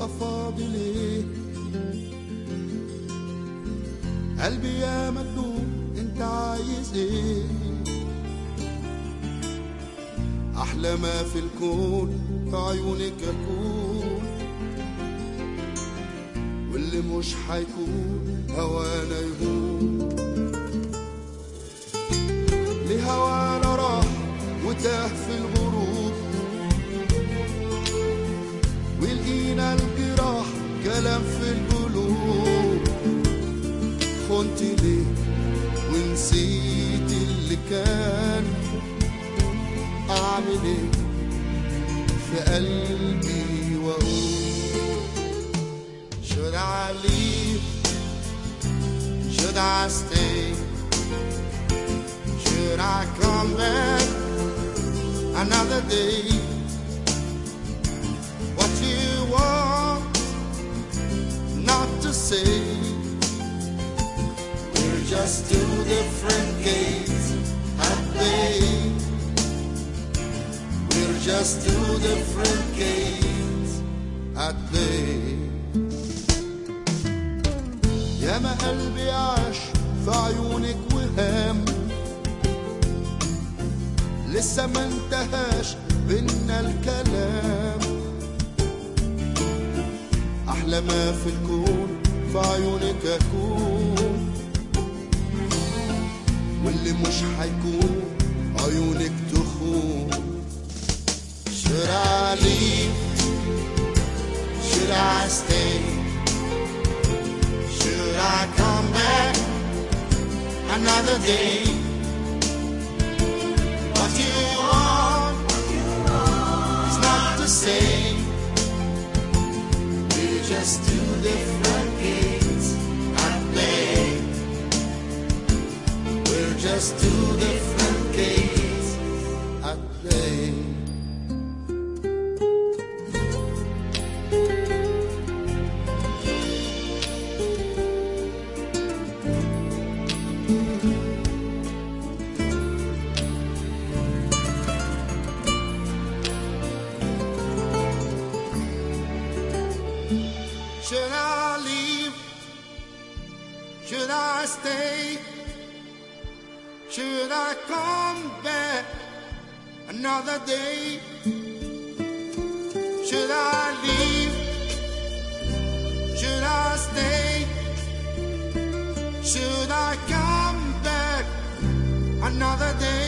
تبقى فاضي ليه؟ قلبي يا مجنون انت عايز ايه؟ احلى ما في الكون في عيونك اكون، واللي مش حيكون هوانا يهون. لهوانا راح وتاه في الغروب، ولقينا الجراح كلام في القلوب. خنت ليه ونسيت اللي كان؟ اعمل ايه في قلبي واقول؟ Should I leave? Should I stay? Should I come back another day? What you want not to say? We're just two different games at play. We're just two different games at play. يا ما قلبي عاش في عيونك وهام، لسه ما انتهاش بينا الكلام. احلى ما في الكون في عيونك اكون، واللي مش حيكون عيونك تخون. Should I leave? Should I stay? Should I come back another day? What you want is not to say. We're just two different games at play. We're just two different games at play. Should I leave? Should I stay? Should I come back another day? Should I leave? Should I stay? Should I come back another day?